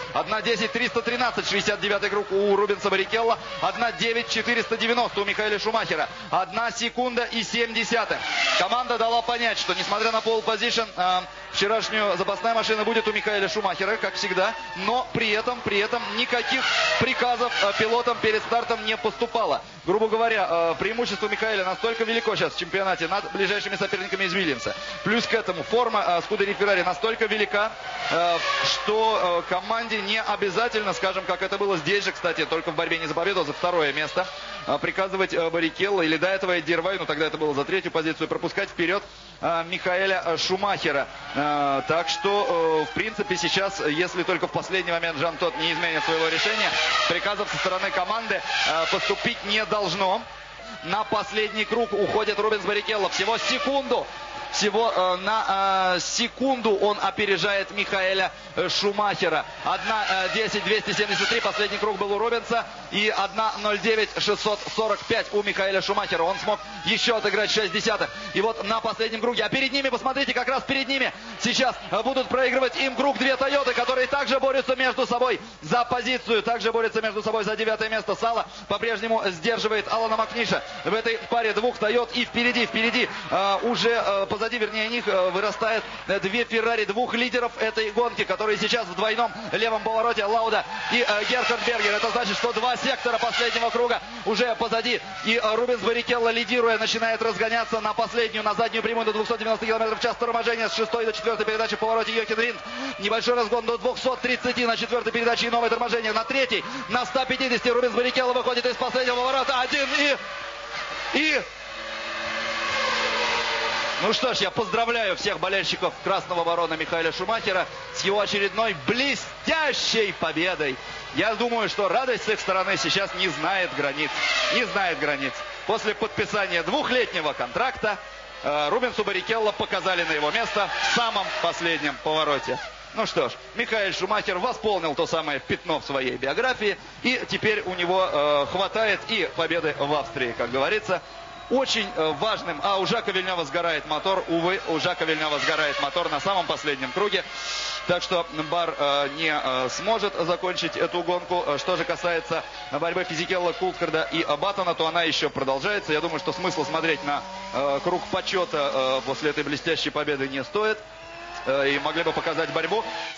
1:10:313, 69-й круг у Рубенса Баррикелло. 1:09:490 у Михаэля Шумахера. 1 секунда и 7 десятых. Команда дала понять, что несмотря на пол-позишн, вчерашнюю запасная машина будет у Михаэля Шумахера, как всегда. Но при этом никаких приказов пилотам перед стартом не поступало. Грубо говоря, преимущество Михаэля настолько велико сейчас в чемпионате над ближайшими соперниками из Вильямса. Плюс к этому форма Скудерии Феррари настолько велика, что команде не обязательно, скажем, как это было здесь же, кстати, только в борьбе не за победу, а за второе место, приказывать Баррикелло, или до этого Эдди Ирвайн, но тогда это было за третью позицию, пропускать вперед Михаэля Шумахера. Так что, в принципе, сейчас, если только в последний момент Жан Тот не изменит своего решения, приказов со стороны команды поступить не должно. На последний круг уходит Рубенс Баррикелло. Всего секунду. Всего на секунду он опережает Михаэля Шумахера. 1:10:273. Последний круг был у Рубенса. И 1:09:645 у Михаэля Шумахера. Он смог еще отыграть 6 десятых. И вот на последнем круге. А перед ними, посмотрите, как раз перед ними сейчас будут проигрывать им круг две Тойоты, которые также борются между собой за позицию. Также борются между собой за 9 место. Сала по-прежнему сдерживает Алана Макниша в этой паре двух Тойот. И впереди уже позади, вернее, них вырастает две Феррари, двух лидеров этой гонки, которые сейчас в двойном левом повороте, Лауда и Герхард Бергер. Это значит, что два сектора последнего круга уже позади. И Рубенс Баррикелло, лидируя, начинает разгоняться на последнюю, на заднюю прямую до 290 км в час торможения с 6 до 4 передачи в повороте Йохин Ринд. Небольшой разгон до 230 на 4 передаче и новое торможение. На 3, на 150 Рубенс Баррикелло выходит из последнего поворота. Ну что ж, я поздравляю всех болельщиков Красного Барона Михаэля Шумахера с его очередной блестящей победой. Я думаю, что радость с их стороны сейчас не знает границ. Не знает границ. После подписания двухлетнего контракта Рубенсу Баррикелло показали на его место в самом последнем повороте. Ну что ж, Михаэль Шумахер восполнил то самое пятно в своей биографии. И теперь у него хватает и победы в Австрии, как говорится. Очень важным, у Жака Вильнёва сгорает мотор, увы, у Жака Вильнёва сгорает мотор на самом последнем круге, так что Бар не сможет закончить эту гонку. Что же касается борьбы Физикелла, Култгарда и Баттона, то она еще продолжается. Я думаю, что смысла смотреть на круг почета после этой блестящей победы не стоит, и могли бы показать борьбу.